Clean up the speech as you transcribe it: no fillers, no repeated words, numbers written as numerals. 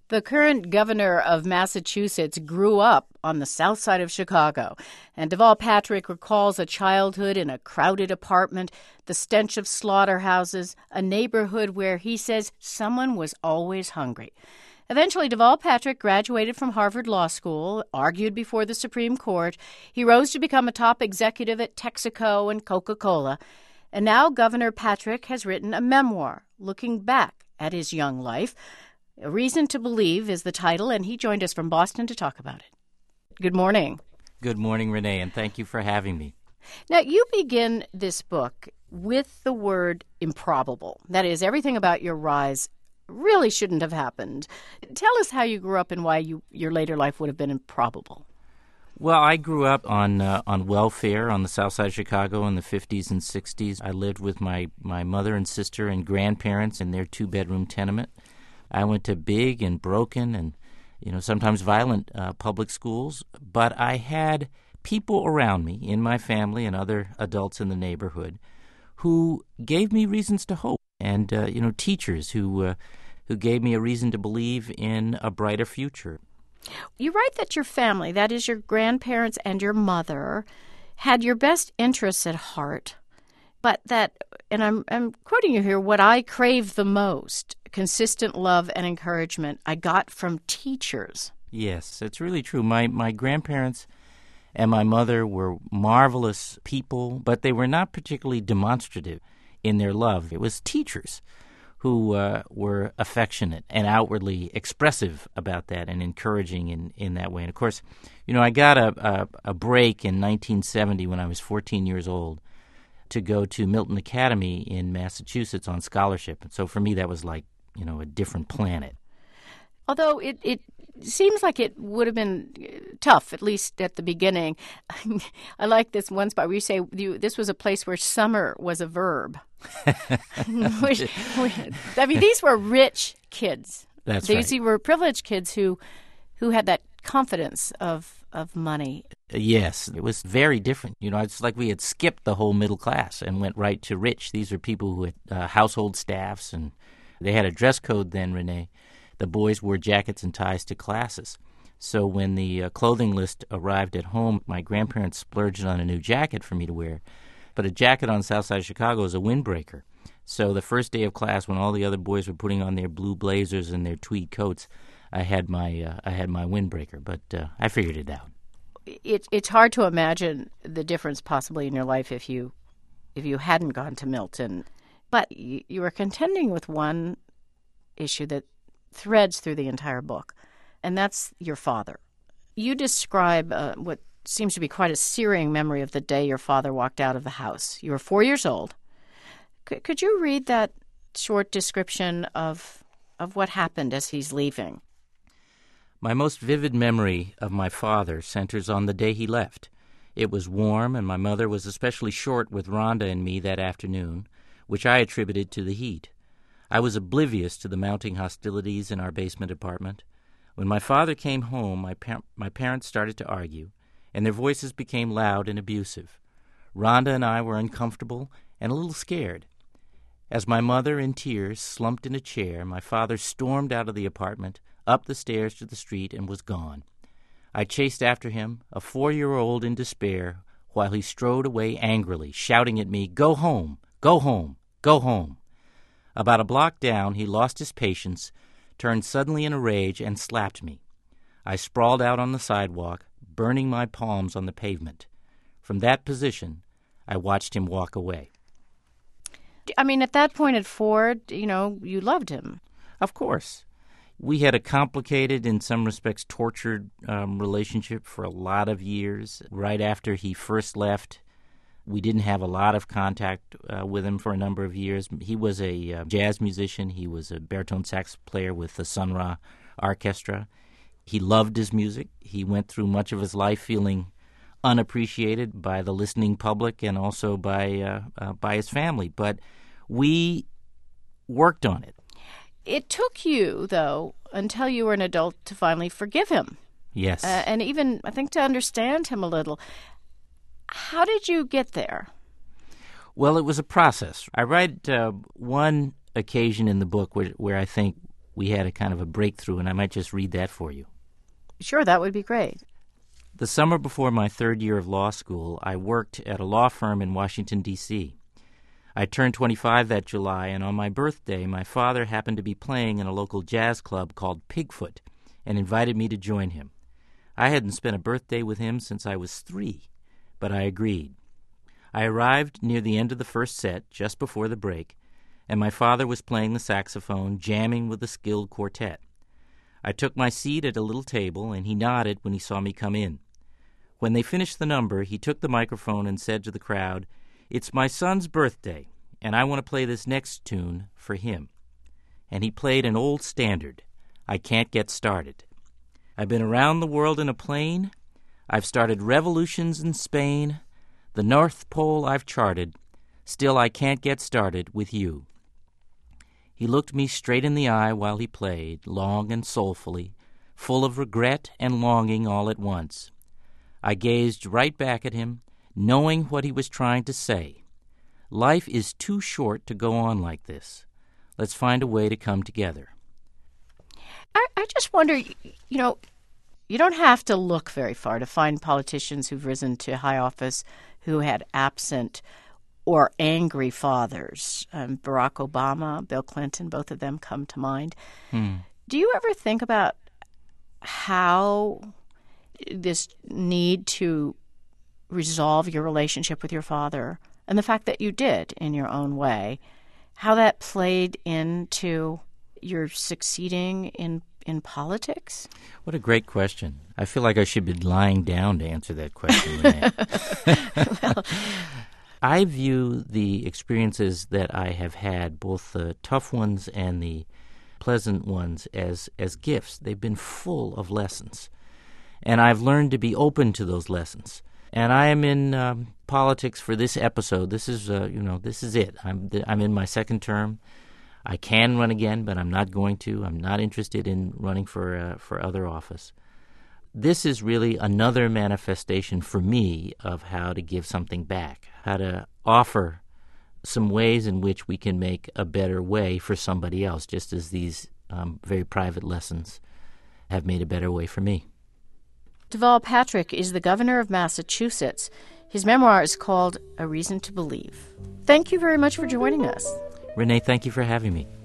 The current governor of Massachusetts grew up on the south side of Chicago, and Deval Patrick recalls a childhood in a crowded apartment, the stench of slaughterhouses, a neighborhood where he says someone was always hungry. Eventually, Deval Patrick graduated from Harvard Law School, argued before the Supreme Court. He rose to become a top executive at Texaco and Coca-Cola. And now Governor Patrick has written a memoir looking back at his young life. A Reason to Believe is the title, and he joined us from Boston to talk about it. Good morning. Good morning, Renee, and thank you for having me. Now, you begin this book with the word improbable. That is, everything about your rise really shouldn't have happened. Tell us how you grew up and why your later life would have been improbable. Well, I grew up on welfare on the south side of Chicago in the 50s and 60s. I lived with my mother and sister and grandparents in their two-bedroom tenement. I went to big and broken and, sometimes violent public schools, but I had people around me in my family and other adults in the neighborhood who gave me reasons to hope, and teachers who gave me a reason to believe in a brighter future. You write that your family, that is your grandparents and your mother, had your best interests at heart, but that, and I'm quoting you here, what I crave the most, consistent love and encouragement, I got from teachers. Yes, it's really true. My grandparents and my mother were marvelous people, but they were not particularly demonstrative in their love. It was teachers who were affectionate and outwardly expressive about that and encouraging in that way. And, of course, I got a break in 1970 when I was 14 years old to go to Milton Academy in Massachusetts on scholarship. And so for me, that was like, a different planet. Although it seems like it would have been tough, at least at the beginning. I like this one spot where you say this was a place where summer was a verb. These were rich kids. That's right. These were privileged kids who had that confidence of money. Yes, it was very different. It's like we had skipped the whole middle class and went right to rich. These are people who had household staffs, and they had a dress code then, Renee. The boys wore jackets and ties to classes. So when the clothing list arrived at home, my grandparents splurged on a new jacket for me to wear. But a jacket on the south side of Chicago is a windbreaker. So the first day of class, when all the other boys were putting on their blue blazers and their tweed coats, I had my windbreaker. But I figured it out. It's hard to imagine the difference possibly in your life if you hadn't gone to Milton. But you were contending with one issue that threads through the entire book, and that's your father. You describe what seems to be quite a searing memory of the day your father walked out of the house. You were 4 years old. Could you read that short description of what happened as he's leaving? My most vivid memory of my father centers on the day he left. It was warm, and my mother was especially short with Rhonda and me that afternoon, which I attributed to the heat. I was oblivious to the mounting hostilities in our basement apartment. When my father came home, my parents started to argue, and their voices became loud and abusive. Rhonda and I were uncomfortable and a little scared. As my mother, in tears, slumped in a chair, my father stormed out of the apartment, up the stairs to the street, and was gone. I chased after him, a 4-year-old in despair, while he strode away angrily, shouting at me, "Go home! Go home! Go home!" About a block down, he lost his patience, turned suddenly in a rage, and slapped me. I sprawled out on the sidewalk, burning my palms on the pavement. From that position, I watched him walk away. I mean, at that point at 4, you loved him. Of course. We had a complicated, in some respects tortured relationship for a lot of years. Right after he first left, we didn't have a lot of contact with him for a number of years. He was a jazz musician. He was a baritone sax player with the Sun Ra Orchestra. He loved his music. He went through much of his life feeling unappreciated by the listening public and also by his family. But we worked on it. It took you, though, until you were an adult to finally forgive him. Yes. And even, I think, to understand him a little. How did you get there? Well, it was a process. I write one occasion in the book where I think we had a kind of a breakthrough, and I might just read that for you. Sure, that would be great. The summer before my third year of law school, I worked at a law firm in Washington, D.C. I turned 25 that July, and on my birthday, my father happened to be playing in a local jazz club called Pigfoot and invited me to join him. I hadn't spent a birthday with him since I was 3, but I agreed. I arrived near the end of the first set, just before the break, and my father was playing the saxophone, jamming with a skilled quartet. I took my seat at a little table, and he nodded when he saw me come in. When they finished the number, he took the microphone and said to the crowd, "It's my son's birthday, and I want to play this next tune for him." And he played an old standard, "I Can't Get Started." I've been around the world in a plane. I've started revolutions in Spain. The North Pole I've charted. Still I can't get started with you. He looked me straight in the eye while he played, long and soulfully, full of regret and longing all at once. I gazed right back at him, knowing what he was trying to say. Life is too short to go on like this. Let's find a way to come together. I just wonder, you don't have to look very far to find politicians who've risen to high office who had absent or angry fathers. Barack Obama, Bill Clinton, both of them come to mind. Do you ever think about how this need to resolve your relationship with your father, and the fact that you did in your own way, how that played into your succeeding in politics? What a great question. I feel like I should be lying down to answer that question, Renee. Well, I view the experiences that I have had, both the tough ones and the pleasant ones, as gifts. They've been full of lessons. And I've learned to be open to those lessons. And I am in politics for this episode. This is, this is it. I'm in my second term. I can run again, but I'm not going to. I'm not interested in running for other office. This is really another manifestation for me of how to give something back, how to offer some ways in which we can make a better way for somebody else, just as these very private lessons have made a better way for me. Deval Patrick is the governor of Massachusetts. His memoir is called A Reason to Believe. Thank you very much for joining us. Renee, thank you for having me.